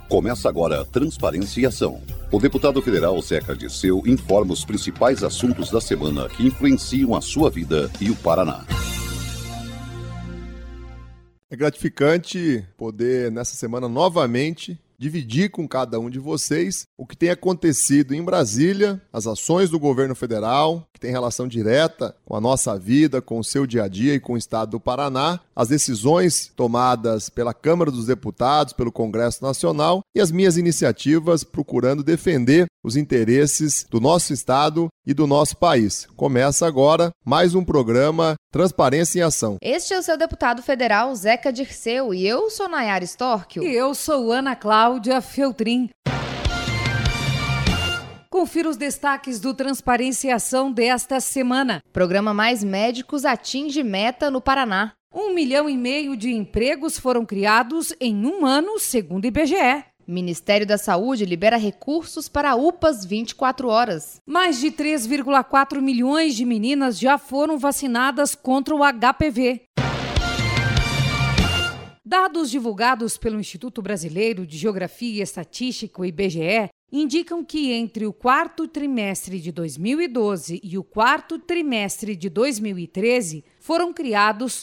Começa agora Transparência e Ação. O deputado federal Zeca Dirceu informa os principais assuntos da semana que influenciam a sua vida e o Paraná. É gratificante poder, nessa semana, novamente dividir com cada um de vocês o que tem acontecido em Brasília, as ações do governo federal, que tem relação direta com a nossa vida, com o seu dia a dia e com o estado do Paraná, as decisões tomadas pela Câmara dos Deputados, pelo Congresso Nacional e as minhas iniciativas procurando defender os interesses do nosso estado e do nosso país. Começa agora mais um programa Transparência em Ação. Este é o seu deputado federal Zeca Dirceu e eu sou Nayara Storchio. E eu sou Ana Cláudia Feltrin. Confira os destaques do Transparência e Ação desta semana. Programa Mais Médicos atinge meta no Paraná. 1,5 milhão de empregos foram criados em um ano, segundo o IBGE. Ministério da Saúde libera recursos para UPAs 24 horas. Mais de 3,4 milhões de meninas já foram vacinadas contra o HPV. Dados divulgados pelo Instituto Brasileiro de Geografia e Estatística, o IBGE, indicam que entre o quarto trimestre de 2012 e o quarto trimestre de 2013 foram criados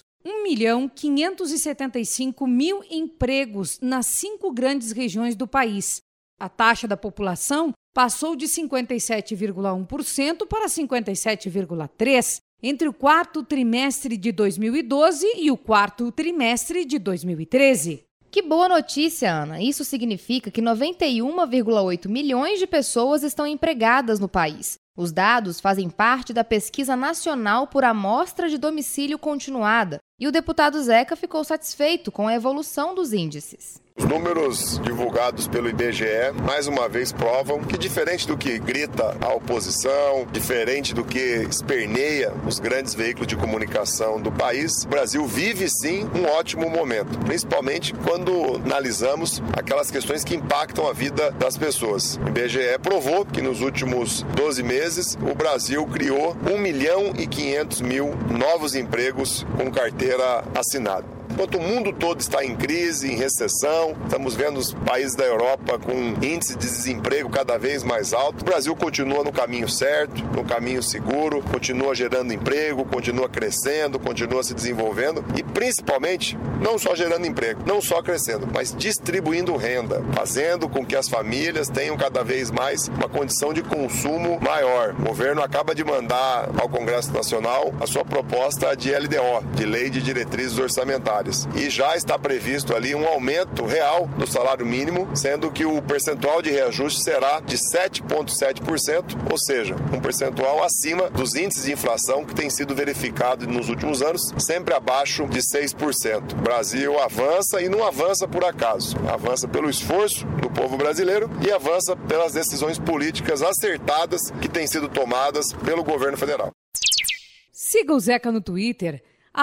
1.575.000 empregos nas 5 grandes regiões do país. A taxa da população passou de 57,1% para 57,3% entre o quarto trimestre de 2012 e o quarto trimestre de 2013. Que boa notícia, Ana! Isso significa que 91,8 milhões de pessoas estão empregadas no país. Os dados fazem parte da Pesquisa Nacional por Amostra de Domicílio Continuada e o deputado Zeca ficou satisfeito com a evolução dos índices. Os números divulgados pelo IBGE, mais uma vez, provam que, diferente do que grita a oposição, diferente do que esperneia os grandes veículos de comunicação do país, o Brasil vive, sim, um ótimo momento, principalmente quando analisamos aquelas questões que impactam a vida das pessoas. O IBGE provou que, nos últimos 12 meses, o Brasil criou 1.500.000 novos empregos com carteira assinada. Enquanto o mundo todo está em crise, em recessão, estamos vendo os países da Europa com índice de desemprego cada vez mais alto, o Brasil continua no caminho certo, no caminho seguro, continua gerando emprego, continua crescendo, continua se desenvolvendo e, principalmente, não só gerando emprego, não só crescendo, mas distribuindo renda, fazendo com que as famílias tenham cada vez mais uma condição de consumo maior. O governo acaba de mandar ao Congresso Nacional a sua proposta de LDO, de Lei de Diretrizes Orçamentárias. E já está previsto ali um aumento real do salário mínimo, sendo que o percentual de reajuste será de 7,7%, ou seja, um percentual acima dos índices de inflação que tem sido verificado nos últimos anos, sempre abaixo de 6%. O Brasil avança e não avança por acaso, avança pelo esforço do povo brasileiro e avança pelas decisões políticas acertadas que têm sido tomadas pelo governo federal. Siga o Zeca no Twitter,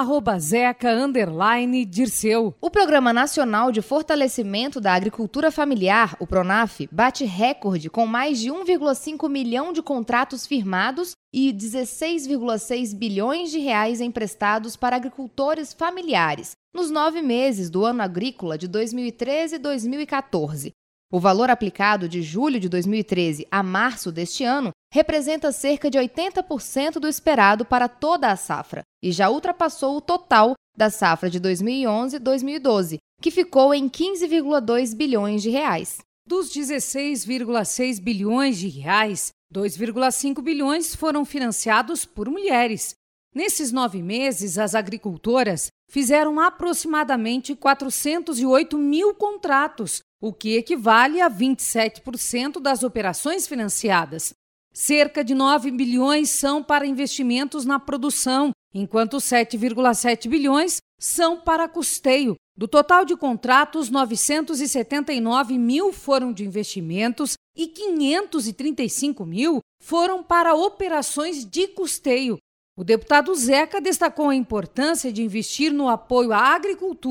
@Zeca_Dirceu. O Programa Nacional de Fortalecimento da Agricultura Familiar, o PRONAF, bate recorde com mais de 1,5 milhão de contratos firmados e 16,6 bilhões de reais emprestados para agricultores familiares nos 9 meses do ano agrícola de 2013 e 2014. O valor aplicado de julho de 2013 a março deste ano representa cerca de 80% do esperado para toda a safra e já ultrapassou o total da safra de 2011 e 2012, que ficou em 15,2 bilhões de reais. Dos 16,6 bilhões de reais, 2,5 bilhões foram financiados por mulheres. Nesses 9 meses, as agricultoras fizeram aproximadamente 408 mil contratos, o que equivale a 27% das operações financiadas. Cerca de 9 bilhões são para investimentos na produção, enquanto 7,7 bilhões são para custeio. Do total de contratos, 979 mil foram de investimentos e 535 mil foram para operações de custeio. O deputado Zeca destacou a importância de investir no apoio à agricultura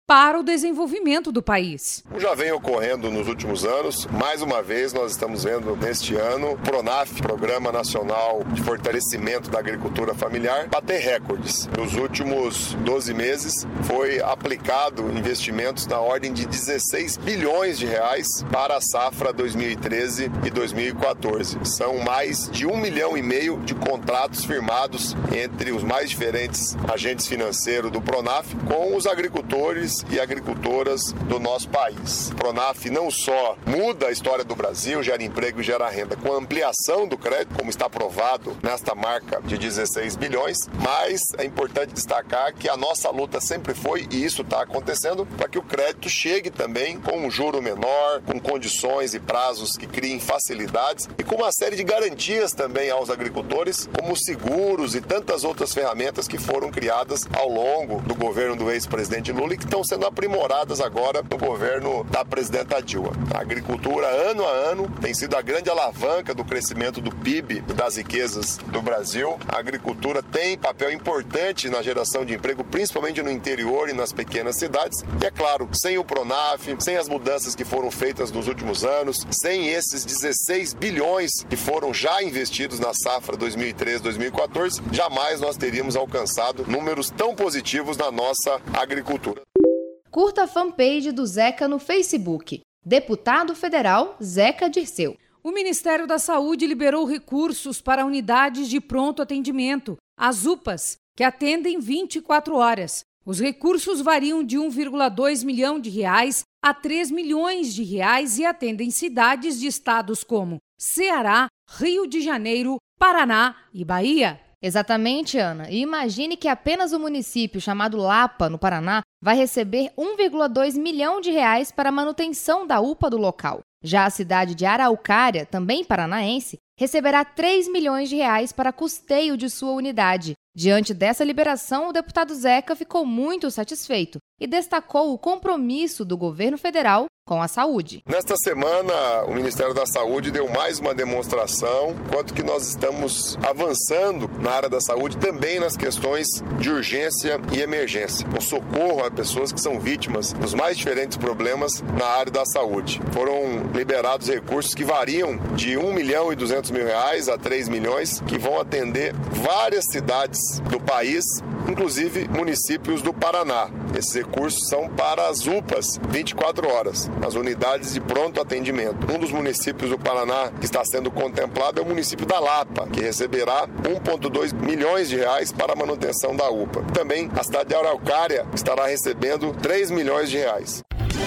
para o desenvolvimento do país. Já vem ocorrendo nos últimos anos. Mais uma vez, nós estamos vendo neste ano o PRONAF, Programa Nacional de Fortalecimento da Agricultura Familiar, bater recordes. Nos últimos 12 meses, foi aplicado investimentos na ordem de 16 bilhões de reais para a safra 2013 e 2014. São mais de 1,5 milhão de contratos firmados entre os mais diferentes agentes financeiros do PRONAF com os agricultores e agricultoras do nosso país. O PRONAF não só muda a história do Brasil, gera emprego e gera renda com a ampliação do crédito, como está provado nesta marca de 16 bilhões, mas é importante destacar que a nossa luta sempre foi, e isso está acontecendo, para que o crédito chegue também com um juro menor, com condições e prazos que criem facilidades e com uma série de garantias também aos agricultores, como seguros e tantas outras ferramentas que foram criadas ao longo do governo do ex-presidente Lula e que estão sendo aprimoradas agora no governo da presidenta Dilma. A agricultura, ano a ano, tem sido a grande alavanca do crescimento do PIB e das riquezas do Brasil. A agricultura tem papel importante na geração de emprego, principalmente no interior e nas pequenas cidades. E é claro, sem o PRONAF, sem as mudanças que foram feitas nos últimos anos, sem esses 16 bilhões que foram já investidos na safra 2013-2014, jamais nós teríamos alcançado números tão positivos na nossa agricultura. Curta a fanpage do Zeca no Facebook. Deputado Federal Zeca Dirceu. O Ministério da Saúde liberou recursos para unidades de pronto atendimento, as UPAs, que atendem 24 horas. Os recursos variam de 1,2 milhão de reais a 3 milhões de reais e atendem cidades de estados como Ceará, Rio de Janeiro, Paraná e Bahia. Exatamente, Ana. E imagine que apenas o município chamado Lapa, no Paraná, vai receber 1,2 milhão de reais para a manutenção da UPA do local. Já a cidade de Araucária, também paranaense, receberá 3 milhões de reais para custeio de sua unidade. Diante dessa liberação, o deputado Zeca ficou muito satisfeito e destacou o compromisso do governo federal com a saúde. Nesta semana, o Ministério da Saúde deu mais uma demonstração quanto que nós estamos avançando na área da saúde, também nas questões de urgência e emergência, o socorro a pessoas que são vítimas dos mais diferentes problemas na área da saúde. Foram liberados recursos que variam de 1 milhão e 200 mil reais a 3 milhões, que vão atender várias cidades do país, inclusive municípios do Paraná. Esses recursos são para as UPAs 24 horas, as unidades de pronto atendimento. Um dos municípios do Paraná que está sendo contemplado é o município da Lapa, que receberá 1,2 milhões de reais para a manutenção da UPA. Também a cidade de Araucária estará recebendo 3 milhões de reais.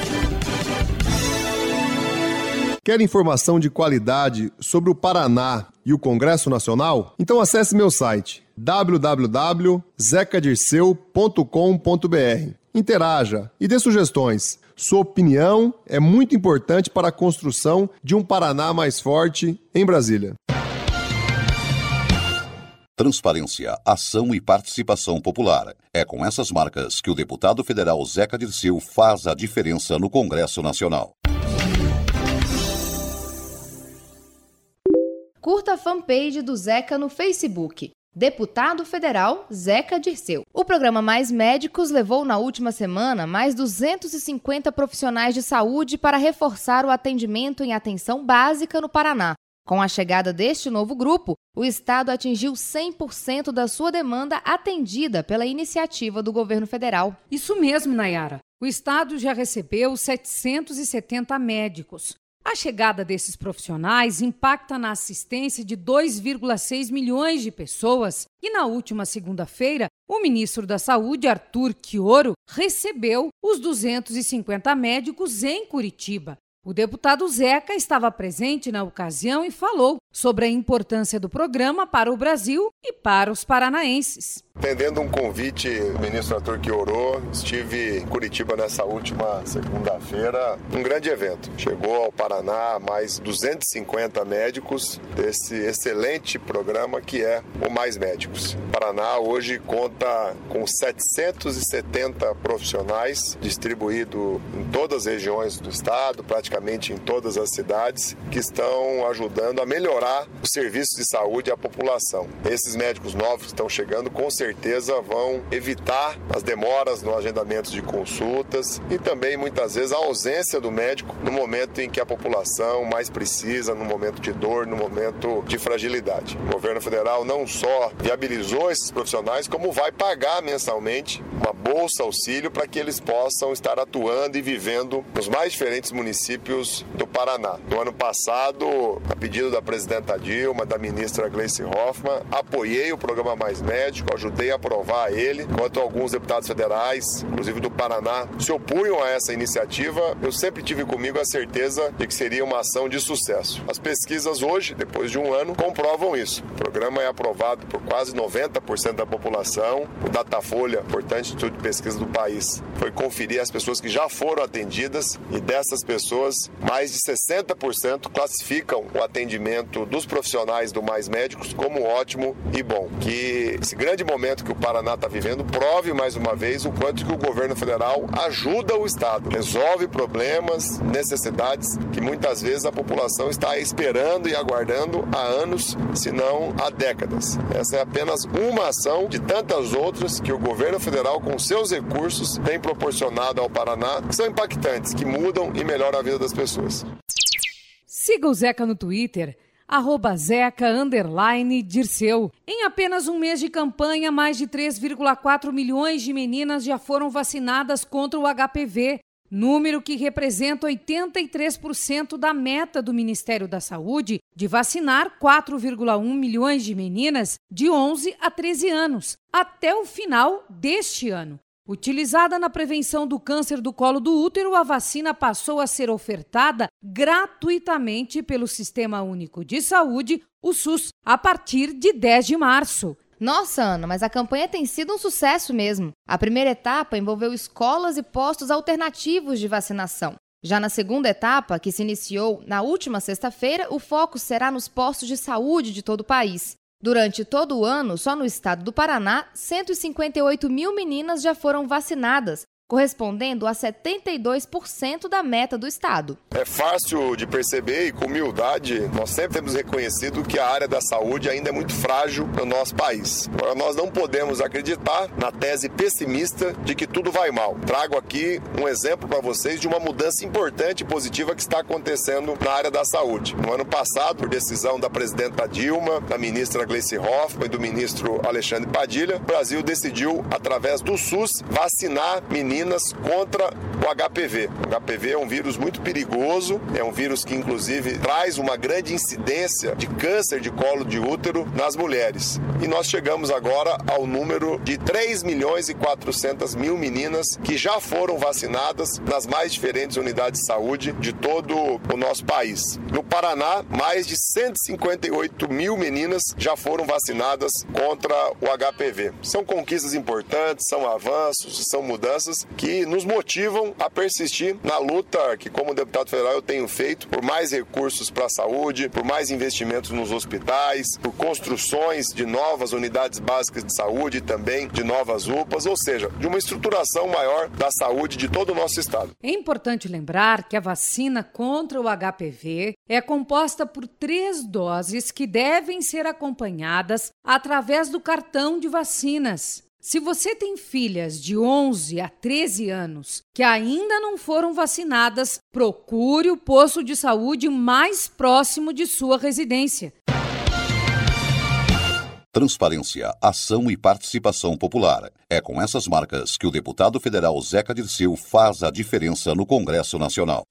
Quer informação de qualidade sobre o Paraná e o Congresso Nacional? Então acesse meu site www.zecadirceu.com.br. Interaja e dê sugestões. Sua opinião é muito importante para a construção de um Paraná mais forte em Brasília. Transparência, ação e participação popular. É com essas marcas que o deputado federal Zeca Dirceu faz a diferença no Congresso Nacional. Curta a fanpage do Zeca no Facebook. Deputado Federal Zeca Dirceu. O programa Mais Médicos levou na última semana mais 250 profissionais de saúde para reforçar o atendimento em atenção básica no Paraná. Com a chegada deste novo grupo, o estado atingiu 100% da sua demanda atendida pela iniciativa do governo federal. Isso mesmo, Nayara. O estado já recebeu 770 médicos. A chegada desses profissionais impacta na assistência de 2,6 milhões de pessoas e na última segunda-feira, o ministro da Saúde, Arthur Quioro, recebeu os 250 médicos em Curitiba. O deputado Zeca estava presente na ocasião e falou sobre a importância do programa para o Brasil e para os paranaenses. Atendendo um convite do ministro Arthur Quioro, estive em Curitiba nessa última segunda-feira, um grande evento. Chegou ao Paraná mais 250 médicos desse excelente programa que é o Mais Médicos. O Paraná hoje conta com 770 profissionais distribuídos em todas as regiões do estado, praticamente praticamente em todas as cidades, que estão ajudando a melhorar os serviços de saúde à população. Esses médicos novos que estão chegando, com certeza vão evitar as demoras no agendamento de consultas e também, muitas vezes, a ausência do médico no momento em que a população mais precisa, no momento de dor, no momento de fragilidade. O governo federal não só viabilizou esses profissionais, como vai pagar mensalmente uma bolsa auxílio para que eles possam estar atuando e vivendo nos mais diferentes municípios do Paraná. No ano passado, a pedido da presidenta Dilma, da ministra Gleice Hoffmann, apoiei o programa Mais Médico, ajudei a aprovar ele, enquanto alguns deputados federais, inclusive do Paraná, se opunham a essa iniciativa. Eu sempre tive comigo a certeza de que seria uma ação de sucesso. As pesquisas hoje, depois de um ano, comprovam isso. O programa é aprovado por quase 90% da população. O Datafolha, importante instituto de pesquisa do país, foi conferir as pessoas que já foram atendidas e dessas pessoas, mais de 60% classificam o atendimento dos profissionais do Mais Médicos como ótimo e bom. Que esse grande momento que o Paraná está vivendo prove mais uma vez o quanto que o governo federal ajuda o Estado, resolve problemas, necessidades que muitas vezes a população está esperando e aguardando há anos, se não há décadas. Essa é apenas uma ação de tantas outras que o governo federal, com seus recursos, tem proporcionado ao Paraná, que são impactantes, que mudam e melhoram a vida das pessoas. Siga o Zeca no Twitter, @Zeca_Dirceu. Em apenas um mês de campanha, mais de 3,4 milhões de meninas já foram vacinadas contra o HPV, número que representa 83% da meta do Ministério da Saúde de vacinar 4,1 milhões de meninas de 11 a 13 anos, até o final deste ano. Utilizada na prevenção do câncer do colo do útero, a vacina passou a ser ofertada gratuitamente pelo Sistema Único de Saúde, o SUS, a partir de 10 de março. Nossa, Ana, mas a campanha tem sido um sucesso mesmo. A primeira etapa envolveu escolas e postos alternativos de vacinação. Já na segunda etapa, que se iniciou na última sexta-feira, o foco será nos postos de saúde de todo o país. Durante todo o ano, só no estado do Paraná, 158 mil meninas já foram vacinadas, correspondendo a 72% da meta do estado. É fácil de perceber e com humildade, nós sempre temos reconhecido que a área da saúde ainda é muito frágil no nosso país. Agora, nós não podemos acreditar na tese pessimista de que tudo vai mal. Trago aqui um exemplo para vocês de uma mudança importante e positiva que está acontecendo na área da saúde. No ano passado, por decisão da presidenta Dilma, da ministra Gleice Hoffmann e do ministro Alexandre Padilha, o Brasil decidiu, através do SUS, vacinar meninas contra o HPV. O HPV é um vírus muito perigoso, é um vírus que inclusive traz uma grande incidência de câncer de colo de útero nas mulheres. E nós chegamos agora ao número de 3.400.000 meninas que já foram vacinadas nas mais diferentes unidades de saúde de todo o nosso país. No Paraná, mais de 158 mil meninas já foram vacinadas contra o HPV. São conquistas importantes, são avanços, são mudanças que nos motivam a persistir na luta que, como deputado federal, eu tenho feito por mais recursos para a saúde, por mais investimentos nos hospitais, por construções de novas unidades básicas de saúde e também de novas UPAs, ou seja, de uma estruturação maior da saúde de todo o nosso estado. É importante lembrar que a vacina contra o HPV é composta por 3 doses que devem ser acompanhadas através do cartão de vacinas. Se você tem filhas de 11 a 13 anos que ainda não foram vacinadas, procure o posto de saúde mais próximo de sua residência. Transparência, ação e participação popular. É com essas marcas que o deputado federal Zeca Dirceu faz a diferença no Congresso Nacional.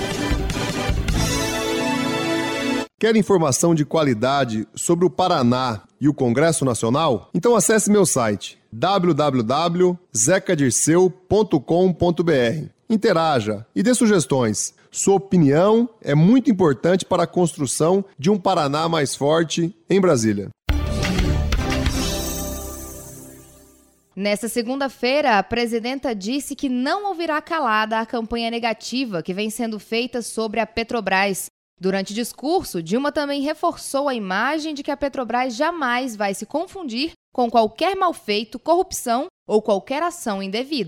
Quer informação de qualidade sobre o Paraná e o Congresso Nacional? Então acesse meu site www.zecadirceu.com.br. Interaja e dê sugestões. Sua opinião é muito importante para a construção de um Paraná mais forte em Brasília. Nesta segunda-feira, a presidenta disse que não ouvirá calada a campanha negativa que vem sendo feita sobre a Petrobras. Durante o discurso, Dilma também reforçou a imagem de que a Petrobras jamais vai se confundir com qualquer mal feito, corrupção ou qualquer ação indevida.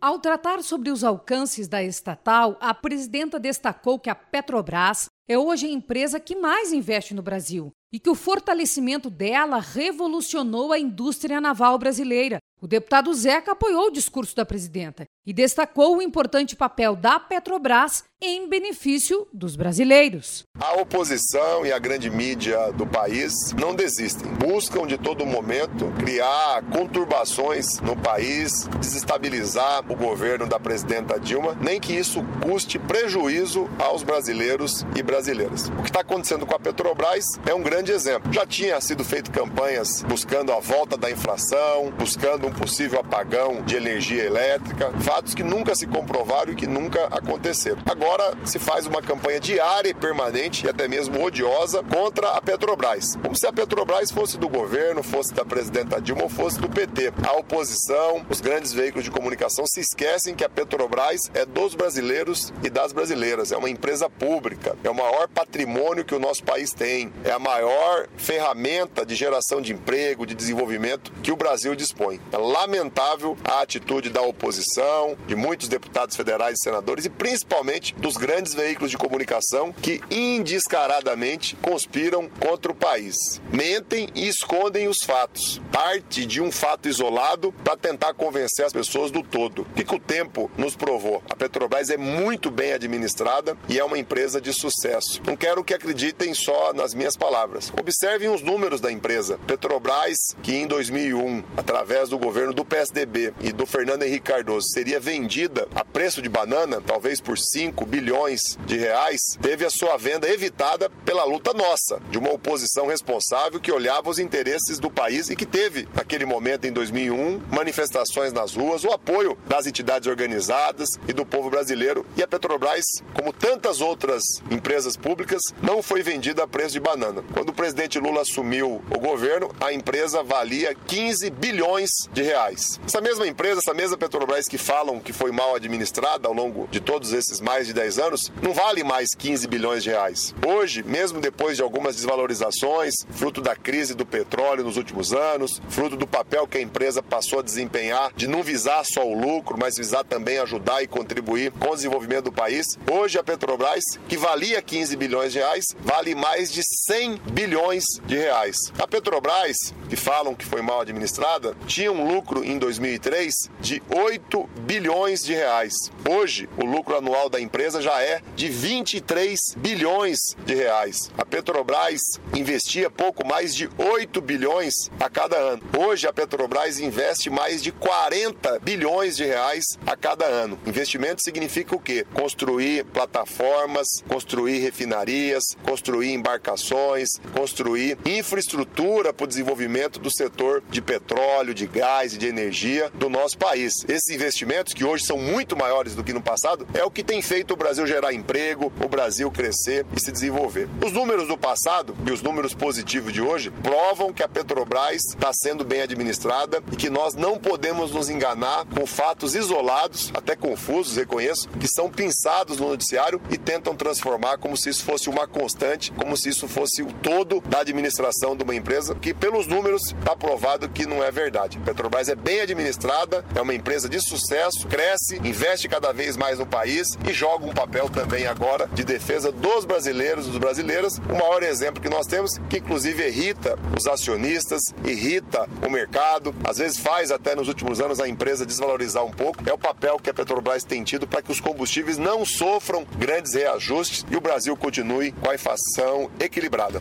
Ao tratar sobre os alcances da estatal, a presidenta destacou que a Petrobras é hoje a empresa que mais investe no Brasil e que o fortalecimento dela revolucionou a indústria naval brasileira. O deputado Zeca apoiou o discurso da presidenta e destacou o importante papel da Petrobras em benefício dos brasileiros. A oposição e a grande mídia do país não desistem. Buscam de todo momento criar conturbações no país, desestabilizar o governo da presidenta Dilma, nem que isso custe prejuízo aos brasileiros e brasileiras. O que está acontecendo com a Petrobras é um grande exemplo. Já tinha sido feito campanhas buscando a volta da inflação, buscando um possível apagão de energia elétrica, fatos que nunca se comprovaram e que nunca aconteceram. Agora se faz uma campanha diária e permanente e até mesmo odiosa contra a Petrobras, como se a Petrobras fosse do governo, fosse da presidenta Dilma ou fosse do PT. A oposição, os grandes veículos de comunicação se esquecem que a Petrobras é dos brasileiros e das brasileiras, é uma empresa pública, é o maior patrimônio que o nosso país tem, é a maior ferramenta de geração de emprego, de desenvolvimento que o Brasil dispõe. É lamentável a atitude da oposição, de muitos deputados federais e senadores e principalmente dos grandes veículos de comunicação que indescaradamente conspiram contra o país. Mentem e escondem os fatos. Parte de um fato isolado para tentar convencer as pessoas do todo. O que o tempo nos provou? A Petrobras é muito bem administrada e é uma empresa de sucesso. Não quero que acreditem só nas minhas palavras. Observem os números da empresa. Petrobras, que em 2001, através do governo do PSDB e do Fernando Henrique Cardoso, seria vendida a preço de banana, talvez por 5 bilhões de reais, teve a sua venda evitada pela luta nossa, de uma oposição responsável que olhava os interesses do país e que teve, naquele momento, em 2001, manifestações nas ruas, o apoio das entidades organizadas e do povo brasileiro. E a Petrobras, como tantas outras empresas públicas, não foi vendida a preço de banana. Quando o presidente Lula assumiu o governo, a empresa valia 15 bilhões de reais. Essa mesma empresa, essa mesma Petrobras que falam que foi mal administrada ao longo de todos esses mais de 10 anos, não vale mais 15 bilhões de reais. Hoje, mesmo depois de algumas desvalorizações, fruto da crise do petróleo nos últimos anos, fruto do papel que a empresa passou a desempenhar, de não visar só o lucro, mas visar também ajudar e contribuir com o desenvolvimento do país, hoje a Petrobras, que valia 15 bilhões de reais, vale mais de 100 bilhões de reais. A Petrobras, que falam que foi mal administrada, tinha um lucro em 2003 de 8 bilhões de reais. Hoje, o lucro anual da empresa já é de 23 bilhões de reais. A Petrobras investia pouco mais de 8 bilhões a cada ano. Hoje, a Petrobras investe mais de 40 bilhões de reais a cada ano. Investimento significa o quê? Construir plataformas, construir refinarias, construir embarcações, construir infraestrutura para o desenvolvimento do setor de petróleo, de gás e de energia do nosso país. Esses investimentos, que hoje são muito maiores do que no passado, é o que tem feito o Brasil gerar emprego, o Brasil crescer e se desenvolver. Os números do passado e os números positivos de hoje provam que a Petrobras está sendo bem administrada e que nós não podemos nos enganar com fatos isolados, até confusos, reconheço, que são pinçados no noticiário e tentam transformar como se isso fosse uma constante, como se isso fosse o todo da administração de uma empresa, que pelos números está provado que não é verdade. A Petrobras é bem administrada, é uma empresa de sucesso, cresce, investe cada vez mais no país e joga um papel também agora de defesa dos brasileiros e das brasileiras. O maior exemplo que nós temos, que inclusive irrita os acionistas, irrita o mercado, às vezes faz até nos últimos anos a empresa desvalorizar um pouco, é o papel que a Petrobras tem tido para que os combustíveis não sofram grandes reajustes e o Brasil continue com a inflação equilibrada.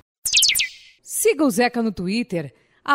Siga o Zeca no Twitter,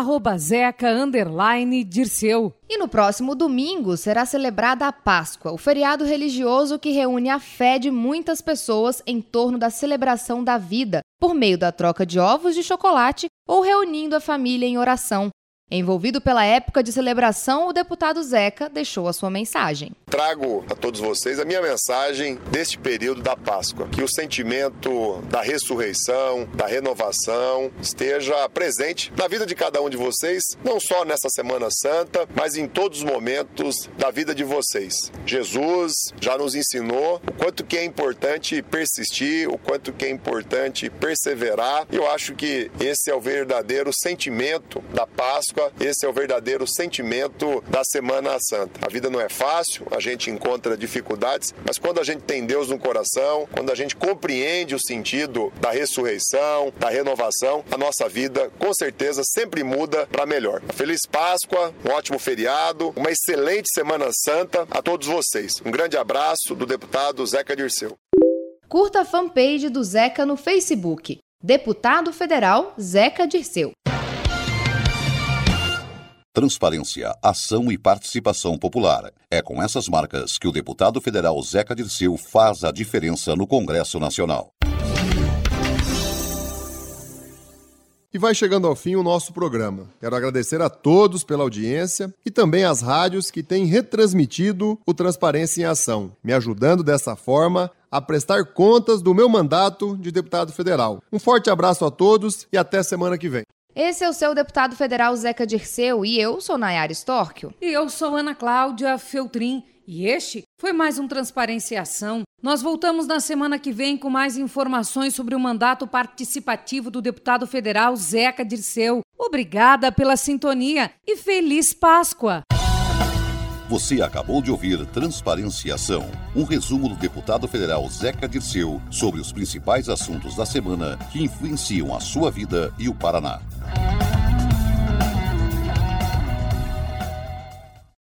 @Zeca_Dirceu. E no próximo domingo será celebrada a Páscoa, o feriado religioso que reúne a fé de muitas pessoas em torno da celebração da vida, por meio da troca de ovos de chocolate ou reunindo a família em oração. Envolvido pela época de celebração, o deputado Zeca deixou a sua mensagem. Trago a todos vocês a minha mensagem deste período da Páscoa. Que o sentimento da ressurreição, da renovação, esteja presente na vida de cada um de vocês, não só nessa Semana Santa, mas em todos os momentos da vida de vocês. Jesus já nos ensinou o quanto que é importante persistir, o quanto que é importante perseverar. E eu acho que esse é o verdadeiro sentimento da Páscoa, Páscoa. Esse é o verdadeiro sentimento da Semana Santa. A vida não é fácil, a gente encontra dificuldades, mas quando a gente tem Deus no coração, quando a gente compreende o sentido da ressurreição, da renovação, a nossa vida, com certeza, sempre muda para melhor. Feliz Páscoa, um ótimo feriado, uma excelente Semana Santa a todos vocês. Um grande abraço do deputado Zeca Dirceu. Curta a fanpage do Zeca no Facebook. Deputado Federal Zeca Dirceu. Transparência, ação e participação popular. É com essas marcas que o deputado federal Zeca Dirceu faz a diferença no Congresso Nacional. E vai chegando ao fim o nosso programa. Quero agradecer a todos pela audiência e também às rádios que têm retransmitido o Transparência em Ação, me ajudando dessa forma a prestar contas do meu mandato de deputado federal. Um forte abraço a todos e até semana que vem. Esse é o seu deputado federal Zeca Dirceu e eu sou Nayara Storchio. E eu sou Ana Cláudia Feltrin. E este foi mais um Transparência e Ação. Nós voltamos na semana que vem com mais informações sobre o mandato participativo do deputado federal Zeca Dirceu. Obrigada pela sintonia e feliz Páscoa! Você acabou de ouvir Transparência e Ação, um resumo do deputado federal Zeca Dirceu sobre os principais assuntos da semana que influenciam a sua vida e o Paraná.